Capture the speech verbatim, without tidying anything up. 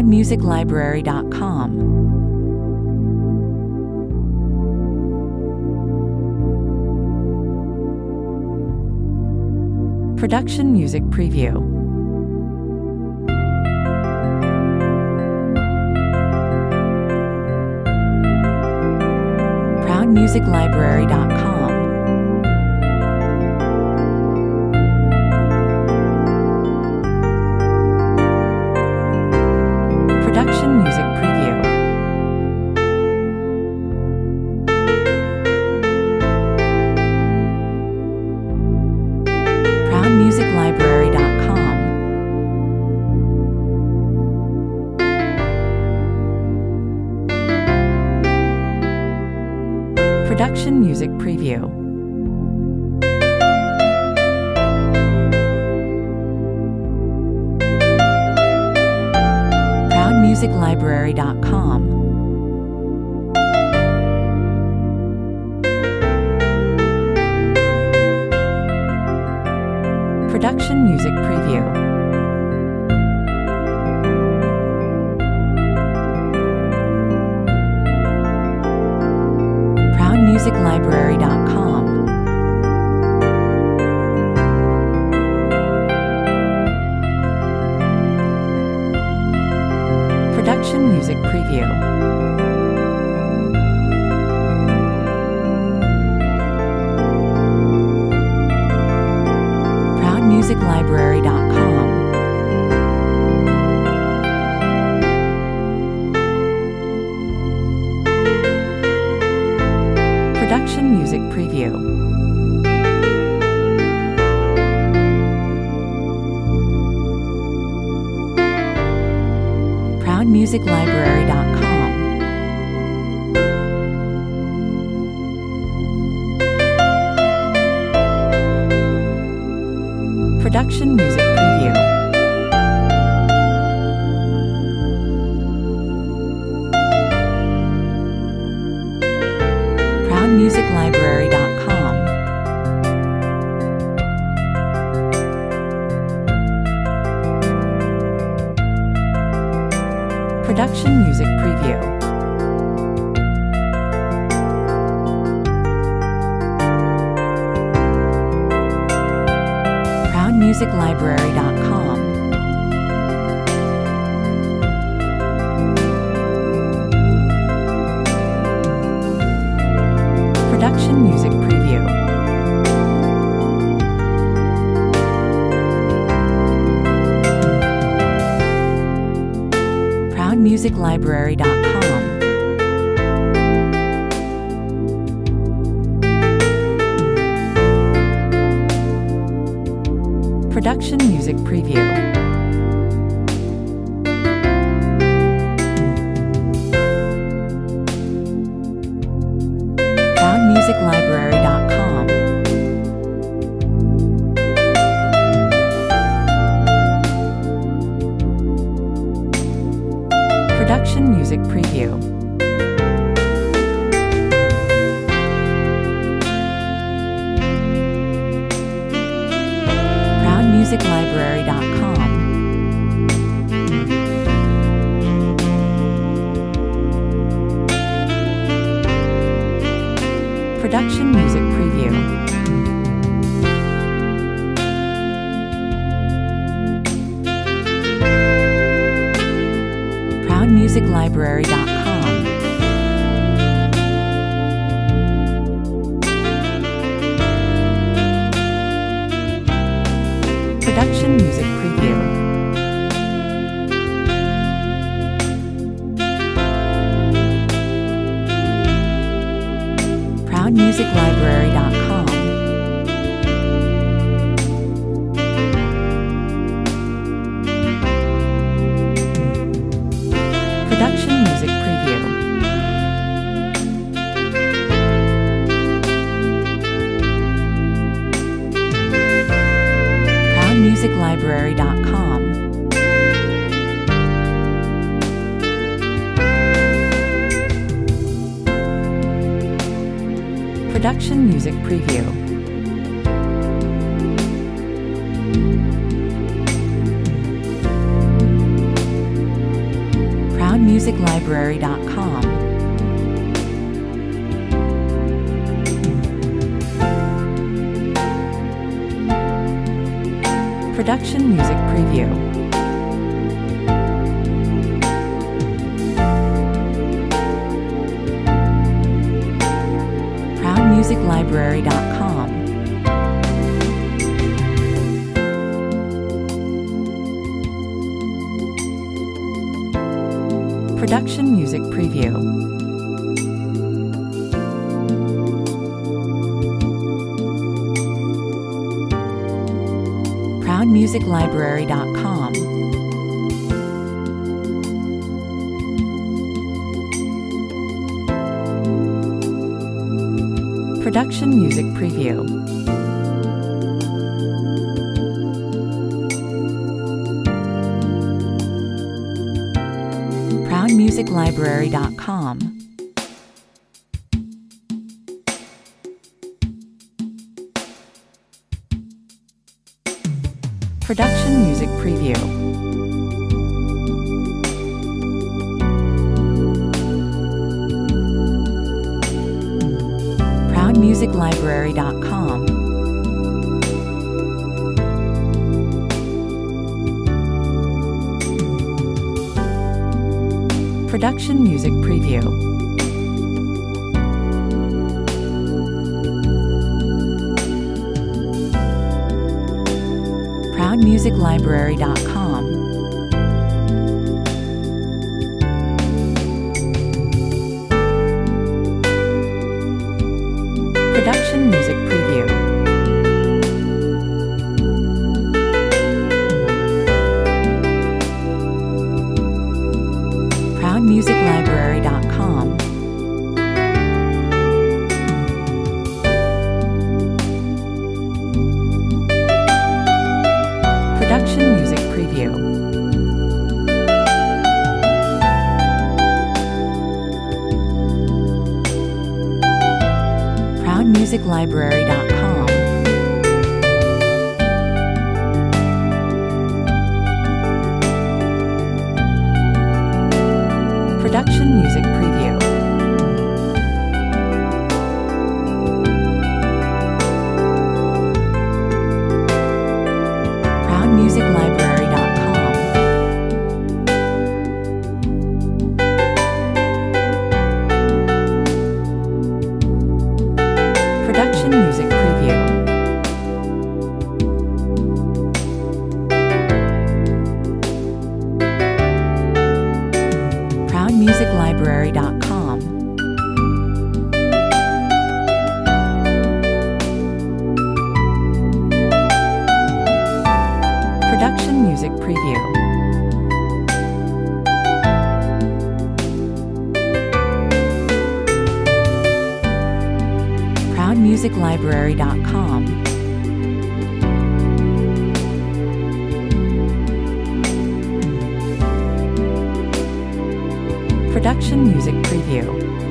proud music library dot com. Production Music Preview. proud music library dot com. Production Music Preview. proud music library dot com. Production Music Preview. proud music library dot com. Production Music Preview. proud music library dot com. Production Music Preview. proud music library dot com. Production Music Preview. proud music library dot com. Production Music Preview. proud music library dot com. Production Music Preview. proud music library dot com. Production Music Preview. proud music library dot com. Production Music Preview. proud music library dot com. Production Music Preview. proud music library dot com. Production Music Preview. proud music library dot com. Production Music Preview. proud music library dot com. Production Music Preview. proud music library dot com. Production Music Preview. library dot com. Production Music Preview. proud music library dot com. Production Music Preview. proud music library dot com. Production Music Preview. proud music library dot com. Production Music Preview. proud music library dot com. Production Music Preview. proud music library dot com. Production Music Preview. proud music library dot com. Production Music Preview. proud music library dot com. Production Music Preview. proud music library dot com. Production Music Preview. proud music library dot com. Production Music Preview. proud music library dot com. Production Music Preview.